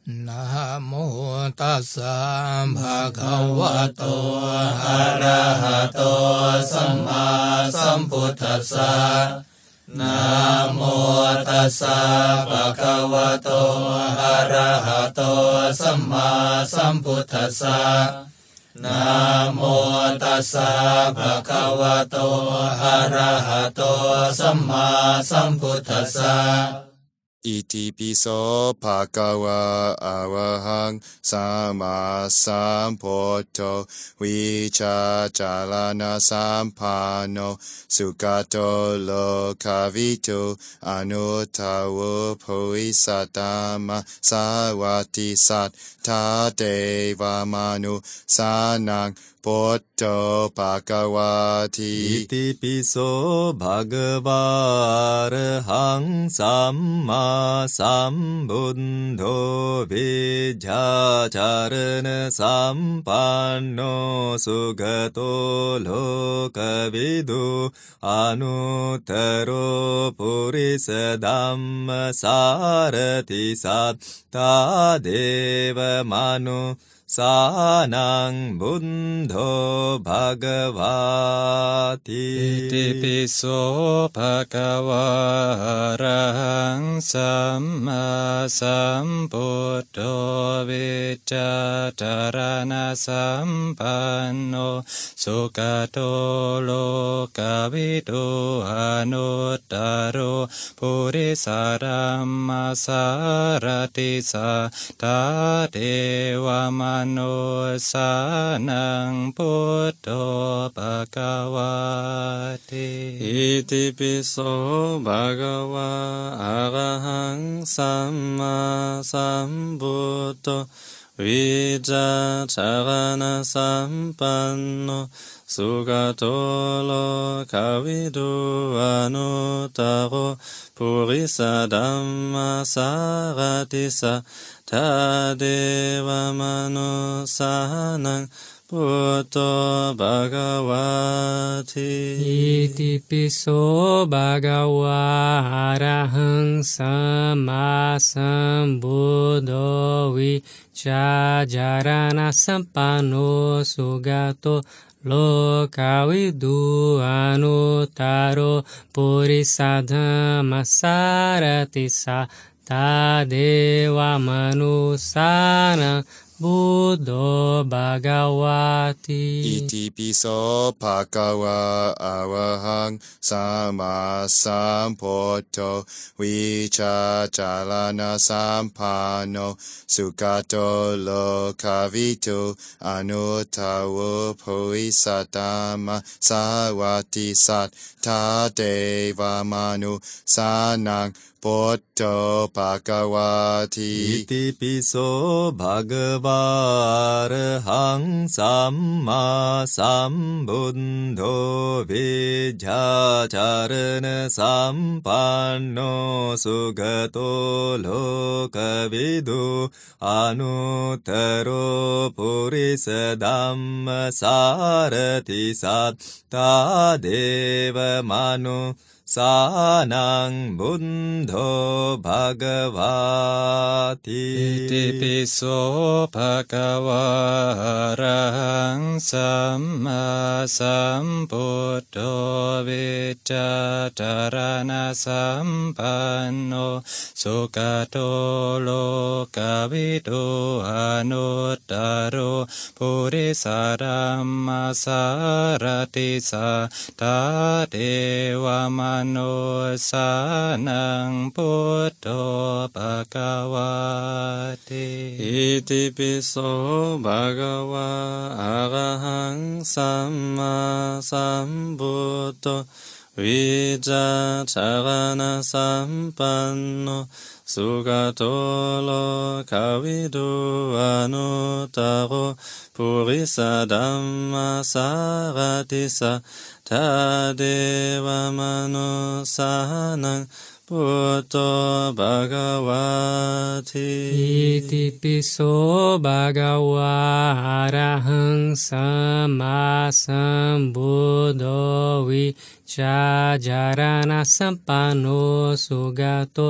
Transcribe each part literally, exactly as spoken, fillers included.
นะโมตัสสะภะคะวะโตอะระหะโตสัมมาสัมพุทธัสสะนะโมตัสสะภะคะวะโตอะระหะโตสัมมาสัมพุทธัสสะนะโมตัสสะภะคะวะโตอะระหะโตสัมมาสัมพุทธัสสะอิติปิโสภะคะวะอะระหังสัมมาสัมพุทโธวิชาจารณะสัมปันโนสุขโตโลกวิทูอนุตตรภูริสัตตัมมะสวัสดิสัทธาเทวมนุสานังพุทโธภะคะวะติอิติปิโสภะคะวะอะระหังสัมมาสัมพุทโธวิชาจารณะสัมปันโนสุขโตโลกวิทูอนุตตรภูริสัตตัมมะสารติสัทธาเทวมนุสานังพุทโธภะคะวะติอิติปิโสภะคะวะอะระหังสัมมาสัมพุทโธวิชาจารณะสัมปันโนสุขโตโลกวิทูอนุตตรภูริสัตตัมมะสารติสัทธาเทวมนุสานังพุทโธภะคะวะติอิติปิโสภะคะวะอะระหังสัมมาสัมพุทโธวิชาจารณะสัมปันโนสุขโตโลกวิทูอนุตตรภูริสัตตัมมะสารติสัทธาเทวมนุสานังพุทโธภะคะวะติอิติปิโสภะคะวะอะระหังสัมมาสัมพุทโธวิชาจารณะสัมปันโนสุขโตโลกวิทูอนุตตรภูริสัตตัมมะสารติสัทธาเทวมนุสานังพุทโธภะคะวะติอิติปิโสภะคะวะอะระหังสัมมาสัมพุทโธวิชาจารณะสัมปันโนสุขโตโลกวิทูอนุตตรภูริสัตตัมมะสวัสดิสัทธาเทวมนุสานังพุทโธภะคะวะติอิติปิโสภะคะวะอะระหังสัมมาสัมพุทโธวิชาจารณะสัมปันโนสุขโตโลกวิทูอนุตตรภูริสัตตัมมะสารติสัทธาเทวมนุสานังพุทโธภะคะวะติอิติปิโสภะคะวะอะระหังสัมมาสัมพุทโธวิชาจารณะสัมปันโนสุขโตโลกวิทูอนุตตรภูริสัตตัมมะสารติสัทธาเทวมนุสานังพุทโธภะคะวะติอิติปิโสภะคะวะอะระหังสัมมาสัมพุทโธวิชาจารณะสัมปันโนสุขโตโลกวิทูอนุตตรภูริสัตตัมมะสารติสัทธาเทวมนุสานังพุทโธภะคะวะติอิติปิโสภะคะวะอะระหังสัมมาสัมพุทโธวิชาจารณะสัมปันโนสุขโต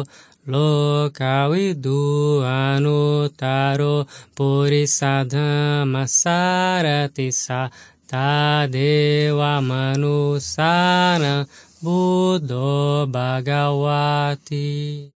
Lokavidu Anutaro Purisadhamma Sarati Sa Tadeva Manusana Buddho Bhagavati.